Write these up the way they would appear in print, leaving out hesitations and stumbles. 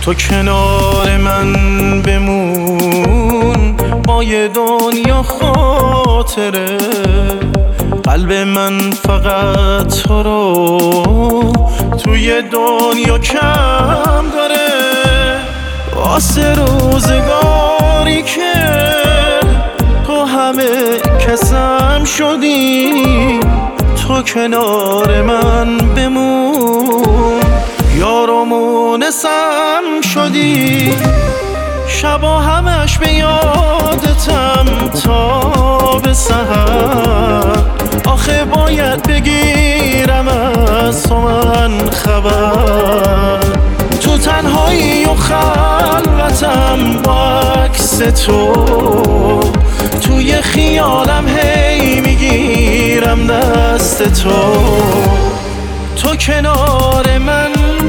تو کنار من بمون، با یه دنیا خاطره. قلب من فقط تو رو توی دنیا کم داره. واسه روزگاری که تو همه کسم شدی، تو کنار من بمون، یار و مونسم شدی. شبا همش به یادتم تا به سحر. آخه باید بگیرم از تو من خبر. تو تنهایی و خلوتم با عکس تو، توی خیالم هی میگیرم دست تو. تو کنار من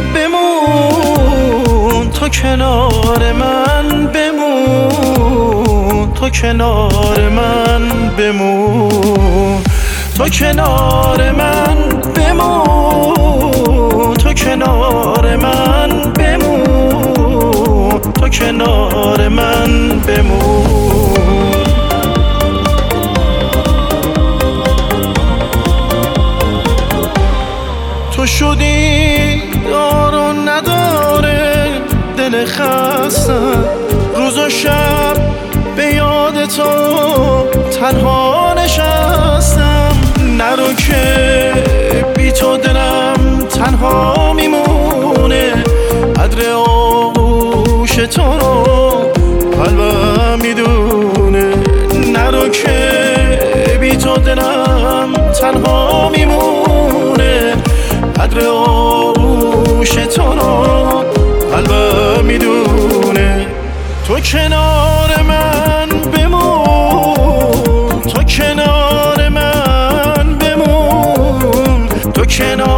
بمون، تو کنار من بمون، تو کنار من بمون، تو کنار من بمون، تو کنار من بمون، تو کنار من بمون. تو شدی دار و نداره دل خستم، روز و شب به یاد تو تنها نشستم. نرو که بی تو دلم تنها میمونه، قدر آغوش تو رو قلبم میدونه. نرو که بی تو دلم تنها میمونه، قدر آغوش تو رو قلبم میدونه. تو کنار من بمون، تو کنار من بمون، تو کنار